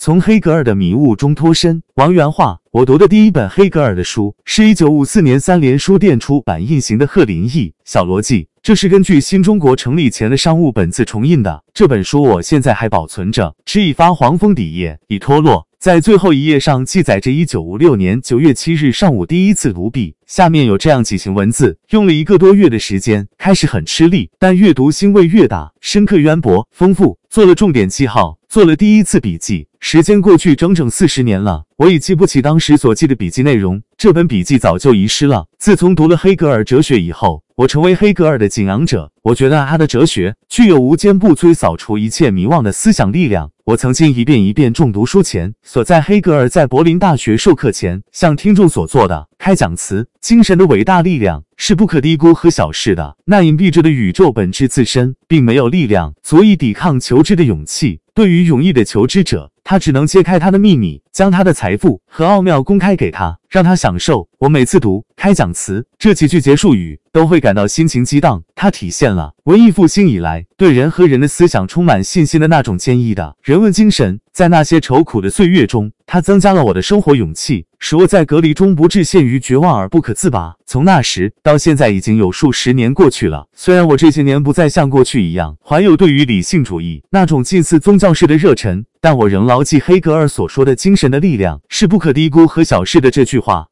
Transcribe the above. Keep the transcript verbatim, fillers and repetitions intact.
从黑格尔的迷雾中脱身。王原话：我读的第一本黑格尔的书是一九五四年三联书店出版印行的贺林译小逻辑，这是根据新中国成立前的商务本子重印的。这本书我现在还保存着，只已发黄封底页，已脱落。在最后一页上记载着一九五六年九月七日上午第一次读毕，下面有这样几行文字，用了一个多月的时间，开始很吃力，但阅读欣慰越大，深刻渊博丰富，做了重点记号，做了第一次笔记。时间过去整整四十年了，我已记不起当时所记的笔记内容，这本笔记早就遗失了。自从读了黑格尔哲学以后，我成为黑格尔的敬仰者。我觉得他的哲学具有无坚不摧、扫除一切迷惘的思想力量。我曾经一遍一遍重读书前所在黑格尔在柏林大学授课前向听众所做的开讲词。精神的伟大力量是不可低估和小视的。那隐蔽着的宇宙本质自身并没有力量足以抵抗求知的勇气。对于勇毅的求知者，他只能揭开他的秘密，将他的财富和奥妙公开给他，让他享受。我每次读开讲词这几句结束语，都会感到心情激荡。它体现了文艺复兴以来对人和人的思想充满信心的那种坚毅的人文精神。在那些愁苦的岁月中，它增加了我的生活勇气，使我在隔离中不致陷于绝望而不可自拔。从那时到现在已经有数十年过去了，虽然我这些年不再像过去一样怀有对于理性主义那种近似宗教式的热忱，但我仍牢记黑格尔所说的精神的力量是不可低估和小视的这句话。